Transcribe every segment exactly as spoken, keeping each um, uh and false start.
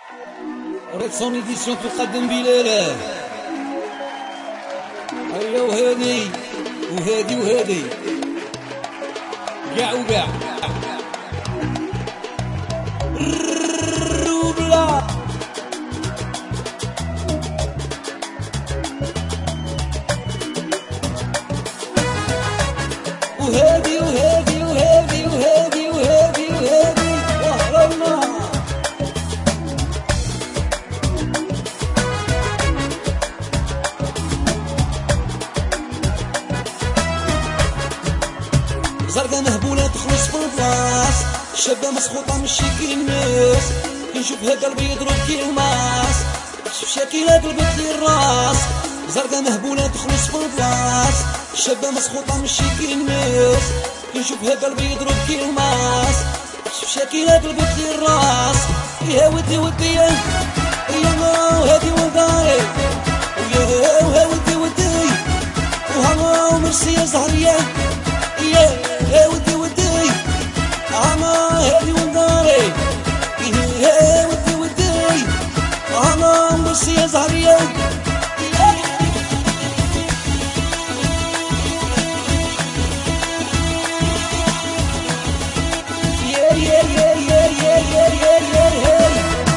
ريد سون إديسيون تقدم بلاله. هيا وهادي وهادي وهادي كاع وكاع روبلا وهادي وهادي وهادي وهادي وهادي وهادي وهرنا زرقا مهبولة تخلص في البلاص، شابة مسخوطة ماشي كي الناس، كي نشوفها قلبي يضرب كي الماس، شاكيلة قلبت لي الراس. زرقا مهبولة تخلص في البلاص، شابة مسخوطة ماشي كي الناس، كي نشوفها قلبي يضرب كي الماس، شاكيلة قلبت لي الراس. يا ودي ودي يا وهادي وداري ويا وها ودي ودي وها ومرسي يا زهرية يا يا ودي ودي انا هادي وداري يا ودي ودي انا مرسي يا زهرية يا يا يا يا يا يا يا يا يا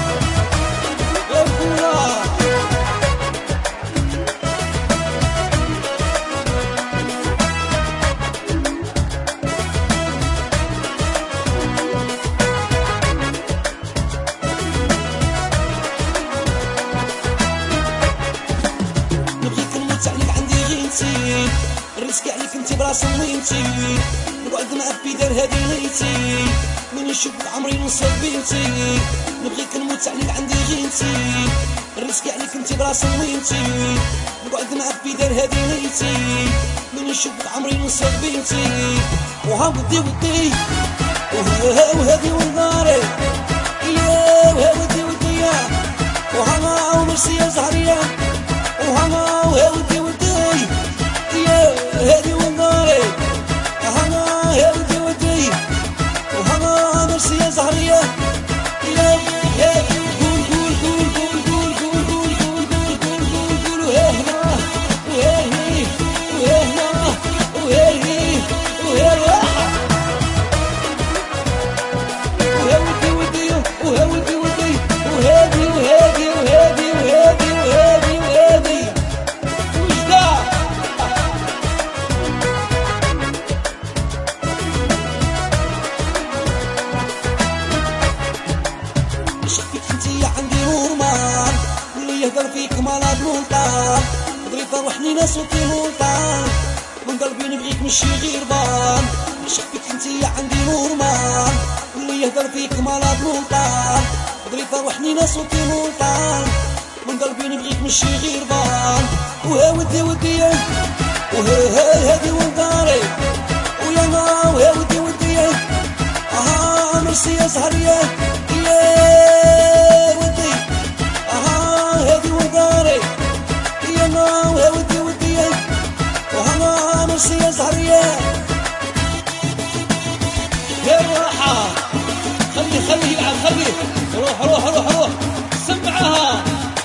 الرزق عليك انتي براسي وينتي نقعد معاك في دار هادي ليتي من نشوفك عمري نوصل بنتي نبغيك نموت عليك عندي غينتي الرزق عليك انتي براسي وينتي نقعد معاك في دار هادي ليتي من نشوفك عمري نوصل بنتي وها ودي ودي وها وهادي وداري يا وها ودي ودي وها ومرسي يا زهرية وها وها ودي ودي يا هادي وداري انا يا ودي ودي وهنا مرسي يا زهرية يا يا قول قول قول قول قول قول قول قول قول قول قول وهنا وهني وهنا وهني وهنا وها ودي ودي وها ودي ودي وهادي وهادي وهادي وهادي وهادي وهادي وجدع يهدر فيك مالاد مولطان قدري فرحني ناس وكي مولطان من قلبي نبغيك مشي غير بان عشق فيك انتي عندي نورمال اللي يهدر فيك مالاد مولطان قدري فرحني ناس وكي مولطان من قلبي نبغيك مشي غير بان وها ودي ودي وها هادي وداري ويا ما وها ودي ودي اها مرسي يا زهرية يا ودي اها هادي وداري يا ما وها ودي ودي وهنا مرسي يا زهرية يا الراحة خلي خلي يلعب خلي روح روح روح روح سمعها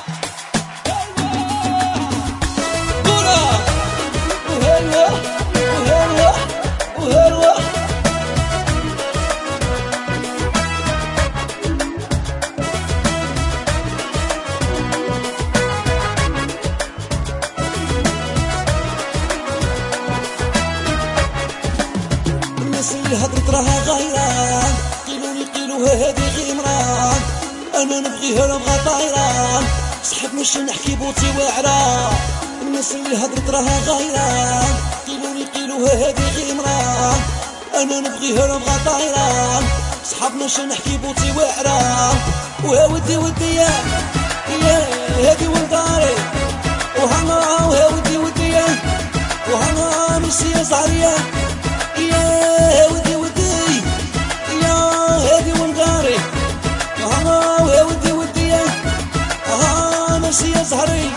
اللي هضرت راها غيران قيلولي قيلوها هادي غيمران انا نبغيها نبغى طايران صحاب ماشي نحكي بوتي واعران الناس اللي هضرت راها غيران قيلولي قيلوها هادي غيمران انا نبغيها نبغى طايران صحاب ماشي نحكي بوتي واعران وها ودي ودي يا هادي وداري وهنا وها ودي ودي وهنا مرسي يا زهرية يا ودي ودي يا هادي وداري وهنا وها ودي ودي ها مرسي يا زهري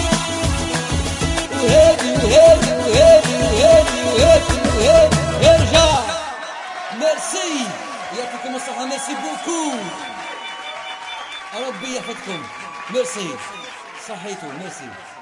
وهادي وهادي وهادي وهادي وهادي وهادي يعطيكم الصحة. ميرسي بوكو. ربي يحفظكم. ميرسي. صحيتو. ميرسي.